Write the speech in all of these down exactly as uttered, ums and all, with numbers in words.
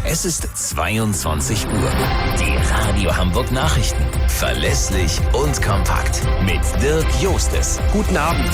Es ist zweiundzwanzig Uhr. Die Radio Hamburg Nachrichten. Verlässlich und kompakt. Mit Dirk Jostes. Guten Abend.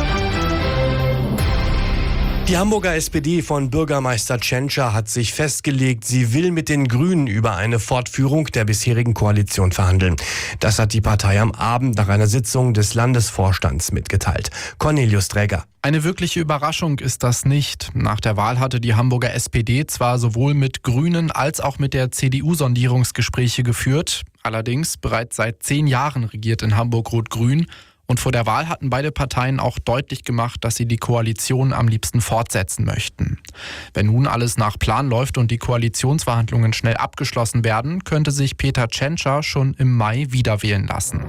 Die Hamburger S P D von Bürgermeister Tschentscher hat sich festgelegt, sie will mit den Grünen über eine Fortführung der bisherigen Koalition verhandeln. Das hat die Partei am Abend nach einer Sitzung des Landesvorstands mitgeteilt. Cornelius Träger. Eine wirkliche Überraschung ist das nicht. Nach der Wahl hatte die Hamburger S P D zwar sowohl mit Grünen als auch mit der C D U Sondierungsgespräche geführt. Allerdings bereits seit zehn Jahren regiert in Hamburg Rot-Grün. Und vor der Wahl hatten beide Parteien auch deutlich gemacht, dass sie die Koalition am liebsten fortsetzen möchten. Wenn nun alles nach Plan läuft und die Koalitionsverhandlungen schnell abgeschlossen werden, könnte sich Peter Tschentscher schon im Mai wiederwählen lassen.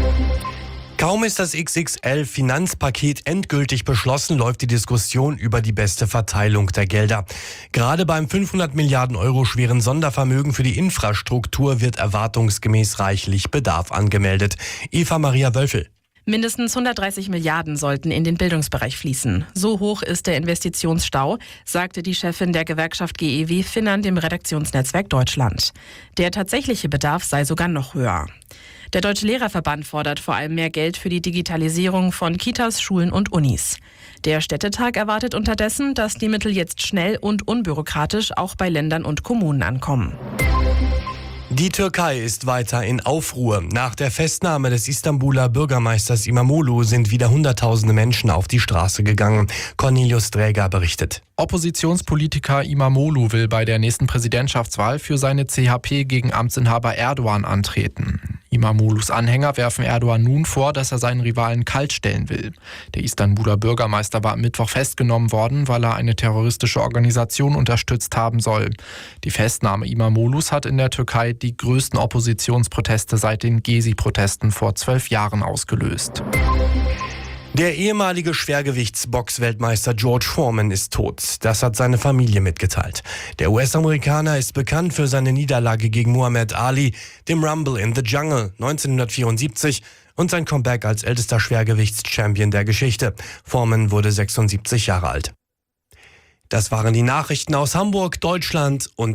Kaum ist das X X L-Finanzpaket endgültig beschlossen, läuft die Diskussion über die beste Verteilung der Gelder. Gerade beim fünfhundert Milliarden Euro schweren Sondervermögen für die Infrastruktur wird erwartungsgemäß reichlich Bedarf angemeldet. Eva Maria Wölfel. Mindestens hundertdreißig Milliarden sollten in den Bildungsbereich fließen. So hoch ist der Investitionsstau, sagte die Chefin der Gewerkschaft G E W Finnern dem Redaktionsnetzwerk Deutschland. Der tatsächliche Bedarf sei sogar noch höher. Der Deutsche Lehrerverband fordert vor allem mehr Geld für die Digitalisierung von Kitas, Schulen und Unis. Der Städtetag erwartet unterdessen, dass die Mittel jetzt schnell und unbürokratisch auch bei Ländern und Kommunen ankommen. Die Türkei ist weiter in Aufruhr. Nach der Festnahme des Istanbuler Bürgermeisters İmamoğlu sind wieder Hunderttausende Menschen auf die Straße gegangen. Cornelius Träger berichtet. Oppositionspolitiker İmamoğlu will bei der nächsten Präsidentschaftswahl für seine C H P gegen Amtsinhaber Erdogan antreten. İmamoğlus Anhänger werfen Erdogan nun vor, dass er seinen Rivalen kaltstellen will. Der Istanbuler Bürgermeister war am Mittwoch festgenommen worden, weil er eine terroristische Organisation unterstützt haben soll. Die Festnahme İmamoğlus hat in der Türkei die größten Oppositionsproteste seit den Gezi-Protesten vor zwölf Jahren ausgelöst. Der ehemalige Schwergewichtsbox-Weltmeister George Foreman ist tot. Das hat seine Familie mitgeteilt. Der U S-Amerikaner ist bekannt für seine Niederlage gegen Muhammad Ali, dem Rumble in the Jungle neunzehnhundertvierundsiebzig und sein Comeback als ältester Schwergewichts-Champion der Geschichte. Foreman wurde sechsundsiebzig Jahre alt. Das waren die Nachrichten aus Hamburg, Deutschland und